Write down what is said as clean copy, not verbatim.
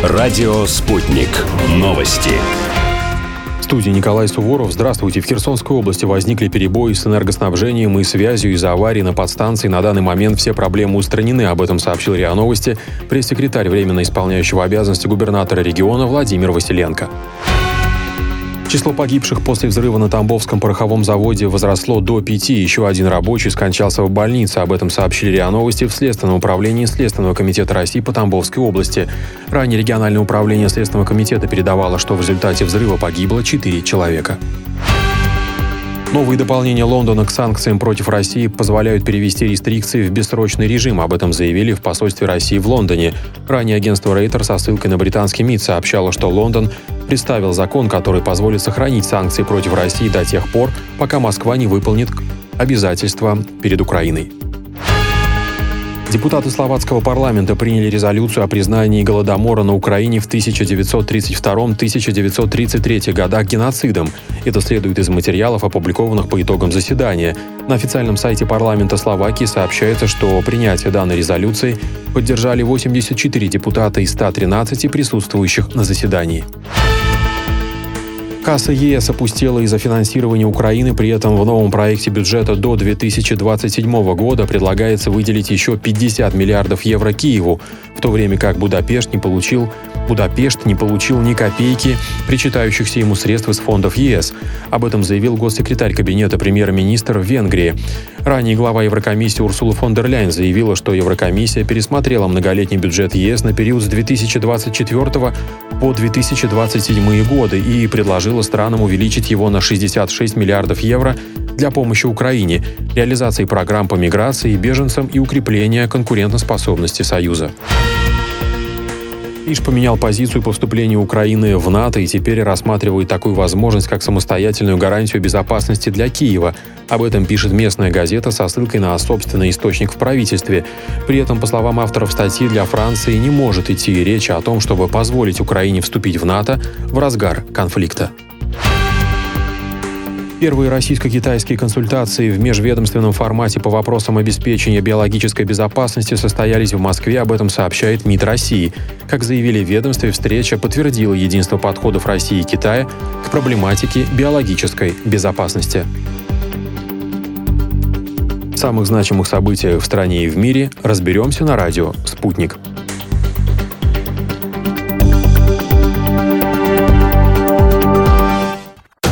Радио «Спутник». Новости. В студии Николай Суворов. Здравствуйте. В Херсонской области возникли перебои с энергоснабжением и связью из-за аварии на подстанции. На данный момент все проблемы устранены. Об этом сообщил РИА Новости пресс-секретарь временно исполняющего обязанности губернатора региона Владимир Василенко. Число погибших после взрыва на Тамбовском пороховом заводе возросло до 5. Еще один рабочий скончался в больнице. Об этом сообщили РИА Новости в Следственном управлении Следственного комитета России по Тамбовской области. Ранее региональное управление Следственного комитета передавало, что в результате взрыва погибло 4 человека. Новые дополнения Лондона к санкциям против России позволяют перевести рестрикции в бессрочный режим. Об этом заявили в посольстве России в Лондоне. Ранее агентство Рейтер со ссылкой на британский МИД сообщало, что Лондон представил закон, который позволит сохранить санкции против России до тех пор, пока Москва не выполнит обязательства перед Украиной. Депутаты словацкого парламента приняли резолюцию о признании Голодомора на Украине в 1932-1933 годах геноцидом. Это следует из материалов, опубликованных по итогам заседания. На официальном сайте парламента Словакии сообщается, что принятие данной резолюции поддержали 84 депутата из 113 присутствующих на заседании. Касса ЕС опустела из-за финансирования Украины, при этом в новом проекте бюджета до 2027 года предлагается выделить еще 50 миллиардов евро Киеву, в то время как Будапешт не получил ни копейки причитающихся ему средств из фондов ЕС. Об этом заявил госсекретарь кабинета премьер-министра в Венгрии. Ранее глава Еврокомиссии Урсула фон дер Ляйен заявила, что Еврокомиссия пересмотрела многолетний бюджет ЕС на период с 2024 по 2027 годы и предложила странам увеличить его на 66 миллиардов евро для помощи Украине, реализации программ по миграции, беженцам и укрепления конкурентоспособности Союза. Париж поменял позицию по вступлению Украины в НАТО и теперь рассматривает такую возможность, как самостоятельную гарантию безопасности для Киева. Об этом пишет местная газета со ссылкой на собственный источник в правительстве. При этом, по словам авторов статьи, для Франции не может идти речь о том, чтобы позволить Украине вступить в НАТО в разгар конфликта. Первые российско-китайские консультации в межведомственном формате по вопросам обеспечения биологической безопасности состоялись в Москве, об этом сообщает МИД России. Как заявили в ведомстве, встреча подтвердила единство подходов России и Китая к проблематике биологической безопасности. В самых значимых событиях в стране и в мире разберемся на радио «Спутник».